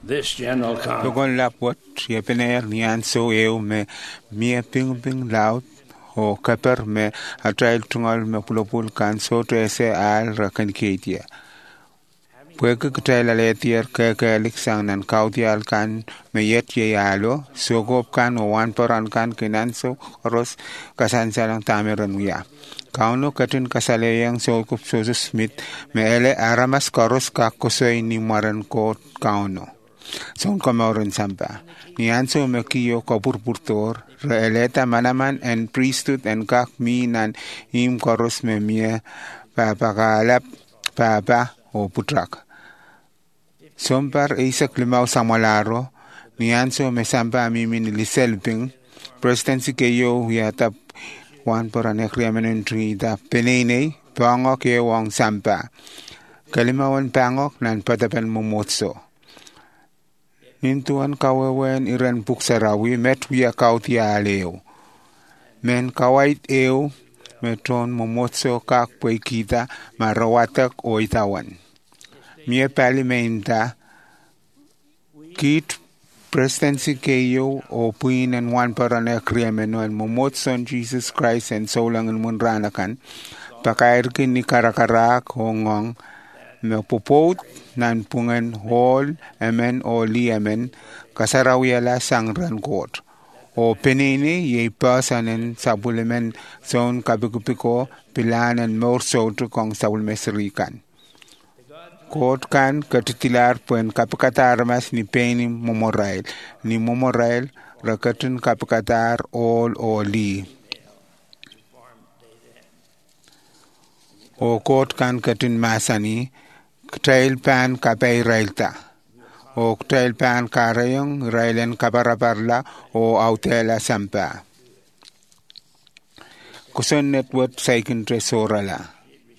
This General Conference Logon lapot yepener nian so eu me mie ping laut o kaper me atrail tungal me pulopul kan so to ese al rakan ketia. Pueke kutail aletier ke liksang nan kautial kan me yet ye alo so gop kan o wan peran kan kinanso ros kasan salang tameran ya. Kauno katin kasale yang so kup so smith me ele aramas koros ka kosoy ni maran ko kauno. Son kamauran sampa. Ni anso me kiyo kapurpurtor reeleta manaman and priesthood and kak mi nan im koros me mie papakalap papa o putrak. Sompar Isaac Limao Samalaro, Nianso Mesampa Mimin Liselping, Presidency Kayo Yatap Wan Poranekriamenentry da Penene, Pangok Ye Wang Sampa, Kalimawan Pangok Nan Patapan Momotso. Nintuan Kawawen Iran Puksarawi met via Kautia Aleo. Men Kawait Eo, Metron Momotso Kak Puekita, Marawatak o Itawan. Mie palimenta kit presidency kayo o puin and one parane kriameno and momotson Jesus Christ and solang and munranakan pakairkin ni karakarak hongong me popot nan pungan hall amen o li amen kasarawiala sangran court o penini ye personen sabulemen son kabikupiko pilan and more so to kong sabulmesrikan. Court kan katitilar puen kapikatar mas ni peni momorail ni momorail rakatun kapikatar all oli o court kan katun masani trail pan kapay railta o trail pan karayong railen kaparaparla o autela sampa kuson network saikin tresorala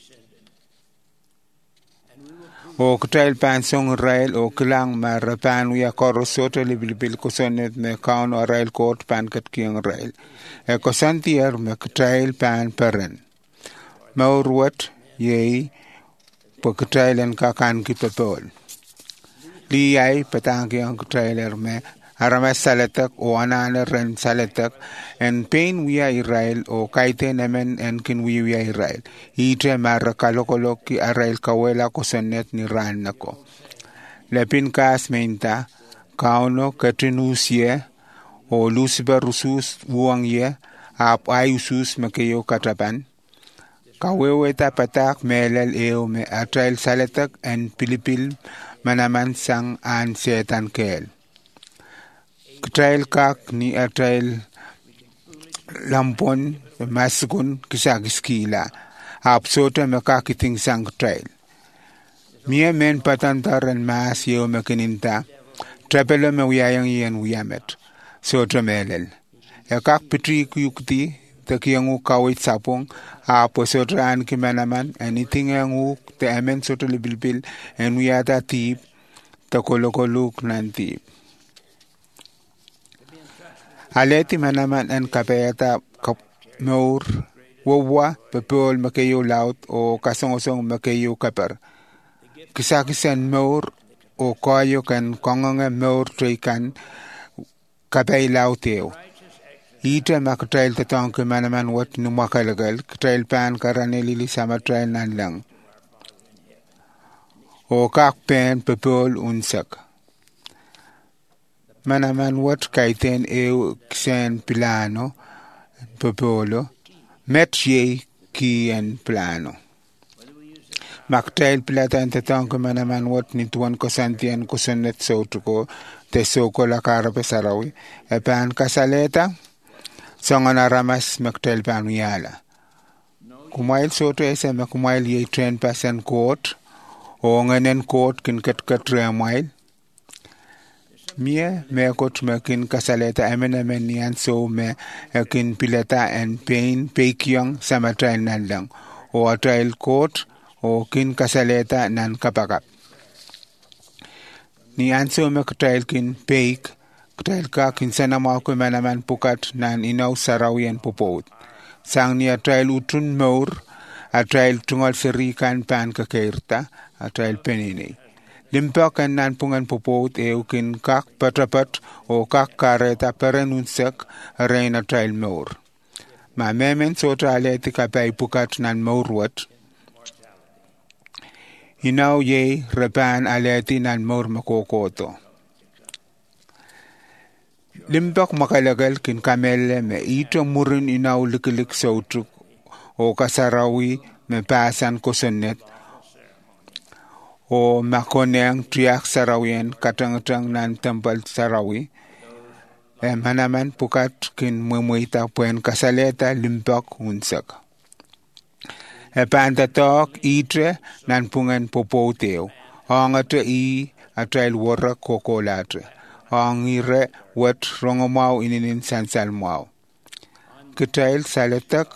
o kutail pan song rail o kilang marapan wia korosota libil kosonet me kaun o rail court pan kat kiang rail e kosantier me kutail pan peren maurwat ye po kutail en kakan kipapol li ay patang kiang kutailer me aramas salatak o anana ren salatak en pain wia Israel o kaite nemen en kin wia Israel ite mara kalokolok ki Israel kawela kosonet ni ran nako lepin kas menta kauno katinusie o lucifer rusus buang ye ap ayusus makeyo katapan kaweweta patak melel eo me Israel salatak en pilipil manaman sang an setan kel trail kak ni trail lampon maskun kisagiskila apsota makakiting sang trail mia men patantaran mas yo makininta trapelo me uyayang yen uyamet so tramelel e kak pitri kuyukti takiyangu kawit sapong aposotran kimanaman anything yangu te amen soto libilbil en uyata tip takolokoluk nantip aleti manaman en kapayata maur wawa pepol makayo laut o kasongosong makayo kapar kisakisan maur o kayo kan kongonga maur trekan kapay lauteo ita makatrail tatong ke manaman wat numakalagal trail pan karanelili sama trail nan lang o kakpen pepol unsak manaman wat kaiten eu ksen plano popolo metye ki en plano maktail plata entetang ko manaman wat ni tuan ko santian ko sonet sotuko te soko la cara pesarawi e pan kasaleta songana ramas maktail panuyala kumail soto ese kumail ye 10% court o nganen court kin kat mail mie me kot me kin kasaleta amena men nian so me kin pilata and pain pekyong sama trail nan lang o trail court o kin kasaleta nan kapakap ni anso me trail kin peik trail ka kin sana ma ko manaman pukat nan inaw sarawian popot sang ni trail utun mor a trail tungal serikan pan ka kairta a trail penini Limpak en nan pungan popot kin kak patrapat o kak kareta perenunsek reina trail meur. Ma memen sota aleti kapay pukat nan meurwat. Inaw ye repan aleti nan meur makokoto. Limpak makalagal kin kamele me ito murin inaw likilik sautuk o kasarawi me pasan kosonet o makoneng triak sarawien katang-tang nan tempat sarawi. Manaman pukat kin mumuita puen kasaleta limpak unsak. Pantatok itre nan pungan popoteo. Angate I atrail warak kokolatre. Angire wat rongomau ininin sansal mau. Ketail saletak.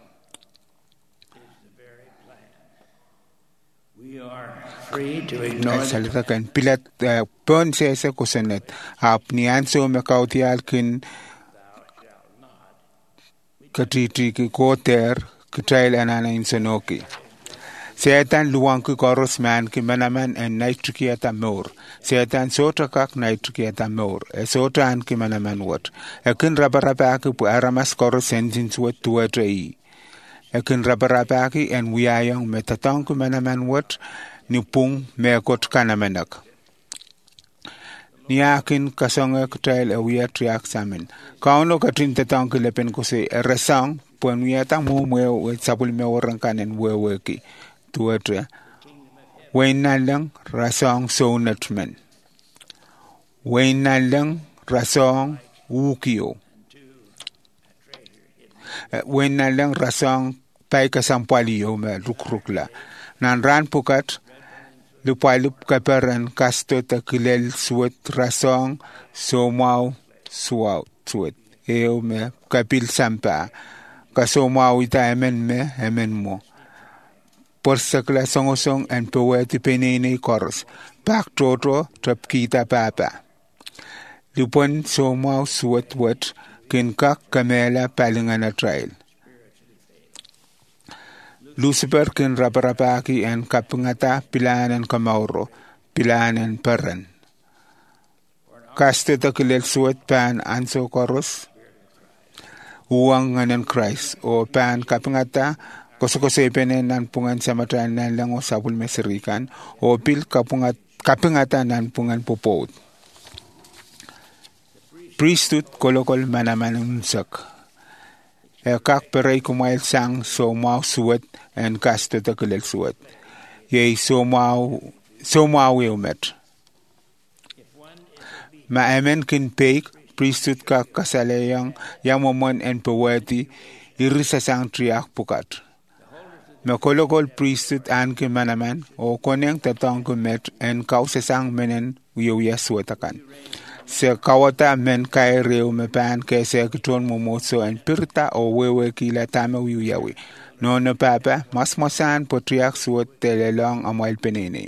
We are free to ignore Salatakan pilat pon se kusanet. Nianso mekautial kin katiti ki koter ketail anana insanoki. Setan luang ki koros man ki manaman en naitrikiata meur. Setan sota kak naitrikiata meur. Sotan ki manaman wat. Ekin rabarabaki pu aramas koros sentins wat tuwatra I. Ekin rabarabaki en wiyayang metatang ki manaman wat ni pung mekot kanamanak. Niakin kasonga kutail awiyat riak samin. Kauno katin tatang ki lepen kusi resang puan wiyatang mumweo wet sapul mewarang kanen weweki. Tuwatra. Wainalang rasong sonatman. Wainalang rasong wukio. Wainalang rasong paikasampaliyo me rukrukla. Nanran pukat lupalup kaparan kasto takilel suwet rasong somau suwaw suwet. Eo me kapil sampa. Kasomau ita emen me emen mo. Por sakla songosong en poeti penene koros. Pak toto trap kita papa. Lupon somau suwet wat kin kak kamela palingana trail. Lucifer kin raparapaki en kapungata pilanan kamauro, pilanan peran. Kaste takilel suwet pan anso koros. Uwang nganan Christ o pan kapungata koso-kosepenen nan pungan samatan nan lang o sabul meserikan o pil kapungata nan pungan popot. Priesthood kolokol manaman unsak. Kak peray kumail sang somau suwet en kaste takilel suwet. Yay somau eumet. Maamen kin peik priesthood kak kasalayang yamomon en poeti irisasang triak pukat. Mekolokol priesthood an kin manaman o koneng tatang kumet en kausasang menen wiyoya suwetakan. Se kawata men kay reo me pan kay se kiton momoso en pirta o wewe kila tama wiyawi. No na papa mas masan potriak suot telelong amoil penene.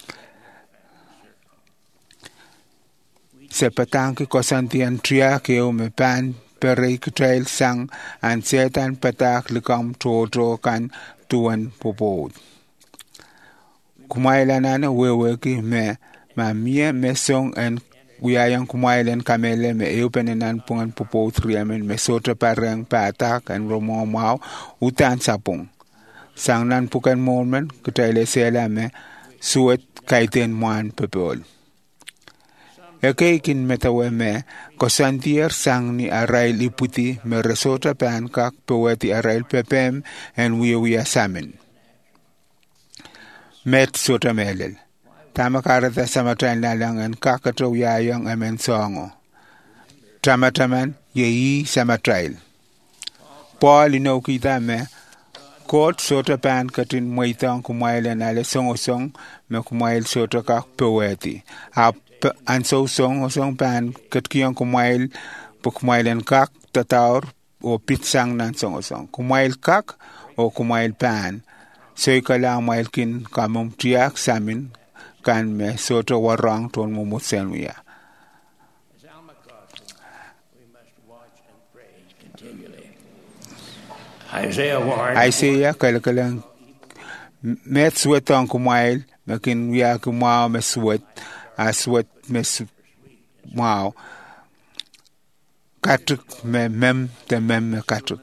Se patang ki kosantian triak eo me pan perei kitrail sang an setan patak likam toto kan tuan popod. Kumailanana wewe ki me mamia mesong en wiyayang kumailan kamele me eupenenan pungan popod riamen me sotra parang patak en romomau utan sapung. Sang nan pukan moment kitrail sela me suet kaiten muan pepol. Ekeikin metawe me kosantier sang ni arail iputi me resota pan kak peweti arail pepem en wiya samen. Met sota melel. Tamakarata samatan lalang en kakato yayang amen songo. Tamataman yeyi samatrail. Paul ino kita me kot sota pan katin muitang kumailan ale songosong me kumail sota kak peweti. Anso song pan katkiyang kumail pukmailan kak tataur o pitsang nan song kumail kak o kumail pan soy kala mail kin kamong tiyak samin kan me soto warang ton mumutsen wiya. Isaiah kalakalang met swetang kumail makin ya kumao me suet aswet me wow katuk me mem te mem me katuk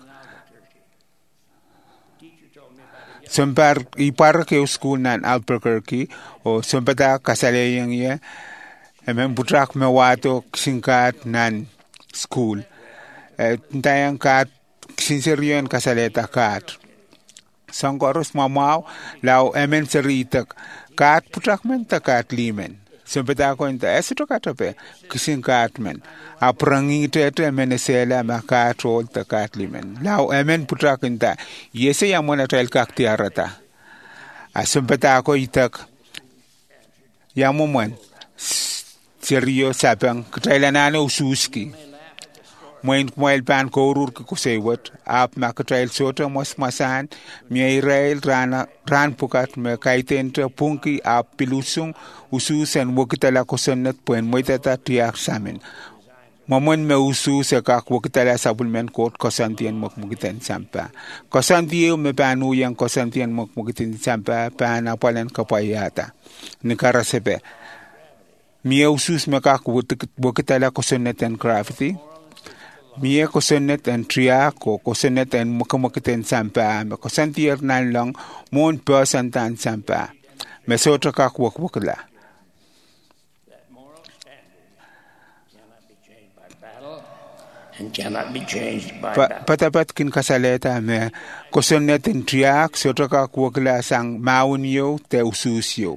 sempar ipar ke school nan Albuquerque o sempata kasale yang ye emem butrak me wato singkat nan school ntayang kat sinserion kasaleta kat sangkoros mamau lau emen seritak kat putrak men takat limen sempata ko inta esito katape kisingkat men aprangi tete menesela makat rol takat limen lau emen putrak inta yese yamona tel kaktiarata sempata ko itak yamuman serio sapang kailanana ususki Moin kumail pan korur ke kusewat ap makatrail sota masan mi rail ran pukat me kaiten te punki ap pilusung ususen wokitala kosonnet puen moitata tiak samin momon me usus kak wokitala sabulmen kot kosantien mokmugitan sampa kosantie me panu yang kosantien mokmugitan sampa pan apalan kapayata nikarasepe mi usus me kak wokitala kosonnet and gravity Mia kosenet en tria ko kosenet en mukamakiten sampa me kosantier nan lang mon person tan sampa me sotra kak wakla and cannot be changed by patapat kin kasaleta me kosenet en tria sotra kak wakla sang maunyo te ususyo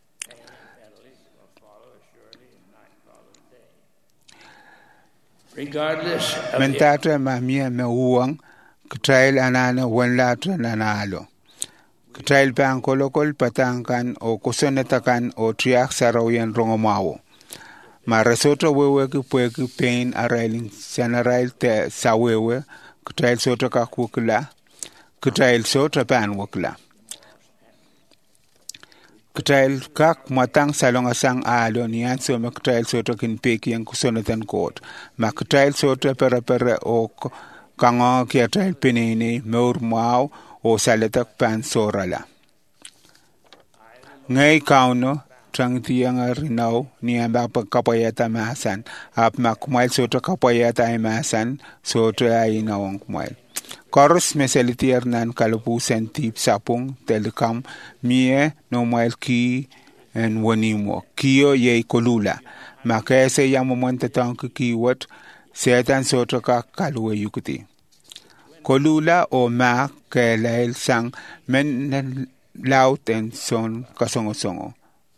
regardless of mentata mamia me uang ktrail anana wanlatra nanalo ktrail pan kolokol patangkan o kosonetakan o triak sarawian rongomawo marasoto wewe ki pweki pain arailing sanarail te sawewe ktrail soto kakukla ktrail soto pan wakla ktrail kak matang salonga sang alo niyan so me ktrail soto kin peki yang kusonetan kot ma ktrail soto pera o kango kia trail pinini meur mau o saletak pan sorala ngay kauno trang tiang rinau niyan ba kapayata masan ap makumail soto kapayata masan soto ay nawang kumail Koros meselitier nan kalupusen tip sapung telecom mie normal ki en wanimo kio ye kolula makese yamomonte tank kiwat setan soto ka kalwe yukuti kolula o ma kelail sang men laut en son kasongo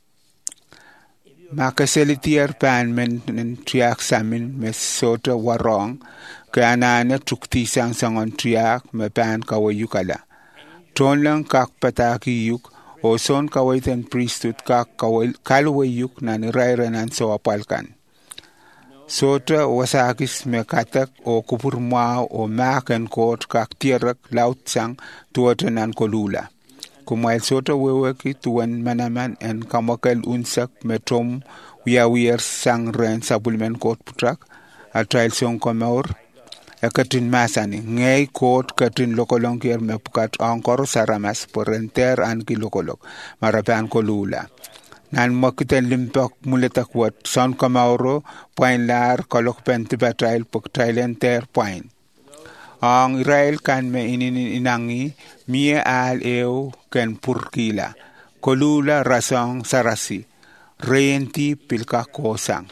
makaselitier pan men triak samin mes soto warong Kanana tukti sang sangon triak me pan kawayukala. Tonlang kak pataki yuk o son kawaitan priesthood kak kalwayuk na nirairanan sa wapalkan. Sota wasakis me katak o kupurmao o makan kot kak tirak laut sang tuwatanan kolula. Kumail sota weweki tuwan manaman en kamakal unsak metrom wiyawiyar sang ren sabulmen kot putrak atrail song kamaur. Katin masani ngay kot katin lokolong kier me pukat angkor saramas porenter an ki lokolog marapan kolula nan makiten limpak muletak wat son kamauro point lar kolok penti batrail puk trailenter point ang Israel kan me inangi mie al eu ken purkila kolula rasong sarasi renti pilka kosang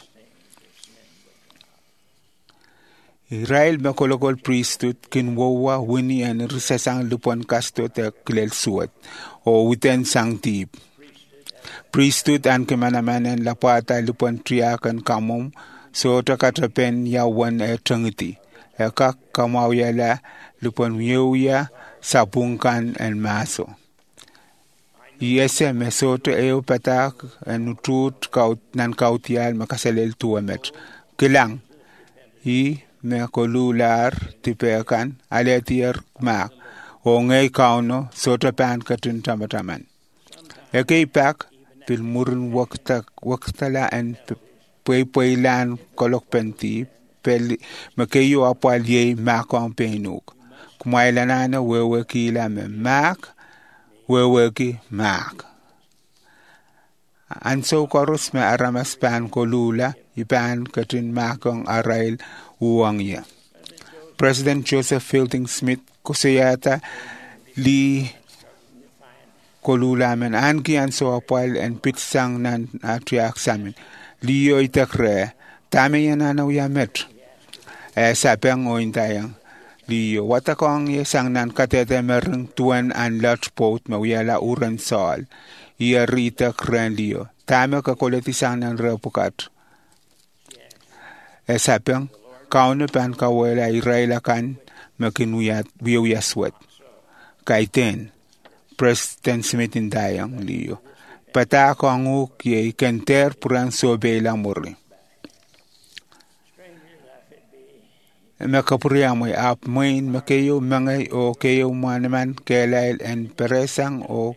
Israel me kolokol priesthood kin wowa wini an risasang lupon kasto te kilel suat o witen sang tip. Priesthood an kemanaman en lapata lupon triakan kamom so takatrapen yawan e tangiti. E kak kamaw yala lupon yewya sapungkan en maso. Iese mesoto eo patak en utut nan kautial makasalel tuamet. Kilang me kolular tipekan aletier mak o ngay kauno sota pan katin tamataman ekay pak pil murun waktala en puylan kolok penti pel makayo apalye makong penuk kumailanana wewe kila me mak wewe ki mak Anso korus me aramas pan kolula ipan katin makong arail uangya. President Joseph Fielding Smith kusayata li kolula men anki anso apal en pitsang nan atriak samin. Liyo itakre tame yananaw yamet. Sapeng o intayang liyo watakong yesang nan katete mereng tuan an large boat mawiyala uran sol. Ia rita kren liyo. Tame ka koletisang nan repukat. Sapeng kaune pan kawela iraila kan makinuyat wiyaswat. Kaiten President Smith intayang liyo. Pata ko ang ukye kenter purang sobela muri. Makapuriang may apmain makayo mangay o kayo manaman kelail en peresang o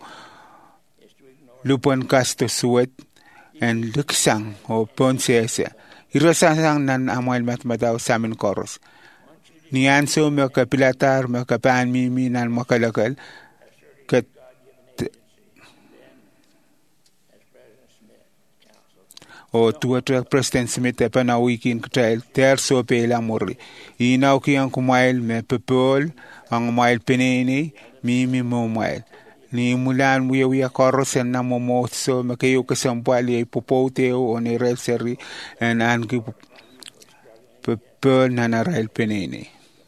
lupan kasto suwet en luksang o ponsese. Irasasang nan amoy matmataw sa amin koros. Nianso makapilatar makapan mimi nan makalakal kat o tuwatra President Smith e panawikin katail ter so pela muri. Inaw ki ang kumail me pepol ang mail pinini mimi mo mail. Ni mulan wiya koros en na momoso makayo kasampali ay popoteo o ni reseri en anki pepol na narail pinini.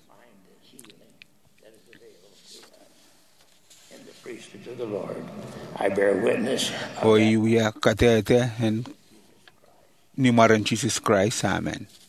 In the priesthood of the Lord, I bear witness. O iwiya katete en ni maran Jesus Christ. Amen.